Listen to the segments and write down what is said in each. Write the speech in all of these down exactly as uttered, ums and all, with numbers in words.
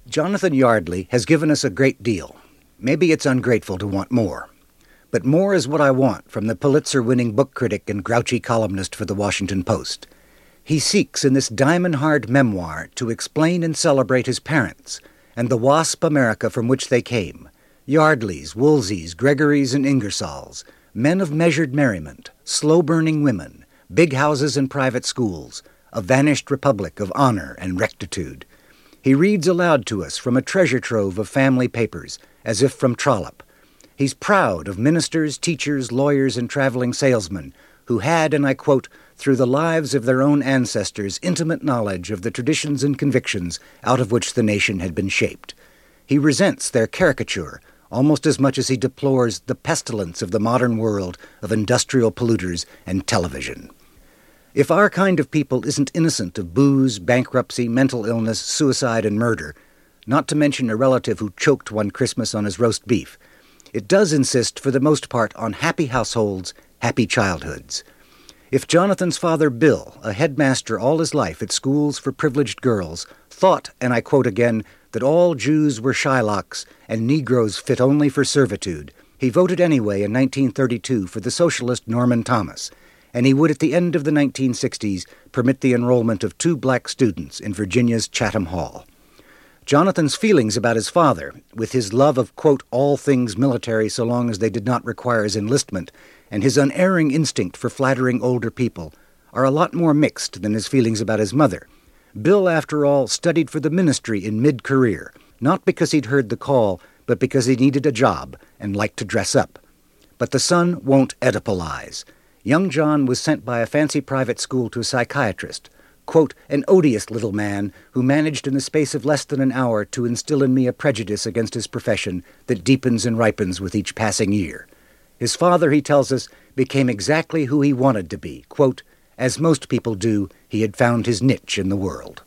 Jonathan Yardley has given us a great deal. Maybe it's ungrateful to want more. But more is what I want from the Pulitzer-winning book critic and grouchy columnist for the Washington Post. He seeks in this diamond-hard memoir to explain and celebrate his parents and the WASP America from which they came, Yardleys, Woolseys, Gregorys, and Ingersolls, men of measured merriment, slow-burning women, big houses and private schools, a vanished republic of honor and rectitude. He reads aloud to us from a treasure trove of family papers, as if from Trollope. He's proud of ministers, teachers, lawyers, and traveling salesmen who had, and I quote, through the lives of their own ancestors, intimate knowledge of the traditions and convictions out of which the nation had been shaped. He resents their caricature almost as much as he deplores the pestilence of the modern world of industrial polluters and television. If our kind of people isn't innocent of booze, bankruptcy, mental illness, suicide, and murder, not to mention a relative who choked one Christmas on his roast beef, it does insist for the most part on happy households, happy childhoods. If Jonathan's father Bill, a headmaster all his life at schools for privileged girls, thought, and I quote again, that all Jews were Shylocks and Negroes fit only for servitude, he voted anyway in nineteen thirty-two for the socialist Norman Thomas, and he would at the end of the nineteen sixties permit the enrollment of two black students in Virginia's Chatham Hall. Jonathan's feelings about his father, with his love of, quote, all things military so long as they did not require his enlistment, and his unerring instinct for flattering older people, are a lot more mixed than his feelings about his mother. Bill, after all, studied for the ministry in mid-career, not because he'd heard the call, but because he needed a job and liked to dress up. But the son won't Oedipalize. Young John was sent by a fancy private school to a psychiatrist, quote, an odious little man who managed in the space of less than an hour to instill in me a prejudice against his profession that deepens and ripens with each passing year. His father, he tells us, became exactly who he wanted to be, quote, as most people do, he had found his niche in the world.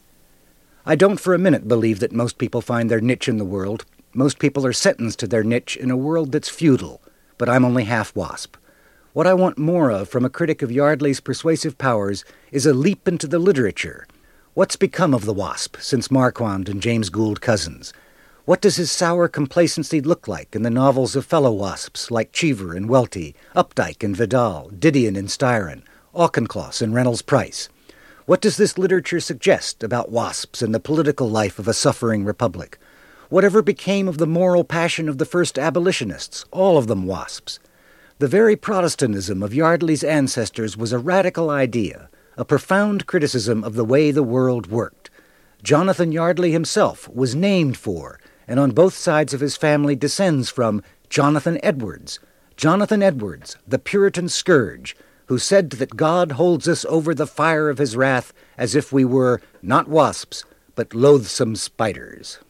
I don't for a minute believe that most people find their niche in the world. Most people are sentenced to their niche in a world that's feudal, but I'm only half WASP. What I want more of from a critic of Yardley's persuasive powers is a leap into the literature. What's become of the WASP since Marquand and James Gould Cousins? What does his sour complacency look like in the novels of fellow WASPs like Cheever and Welty, Updike and Vidal, Didion and Styron, Auchincloss and Reynolds Price? What does this literature suggest about WASPs and the political life of a suffering republic? Whatever became of the moral passion of the first abolitionists, all of them WASPs? The very Protestantism of Yardley's ancestors was a radical idea, a profound criticism of the way the world worked. Jonathan Yardley himself was named for, and on both sides of his family descends from, Jonathan Edwards. Jonathan Edwards, the Puritan scourge, who said that God holds us over the fire of his wrath as if we were not wasps, but loathsome spiders.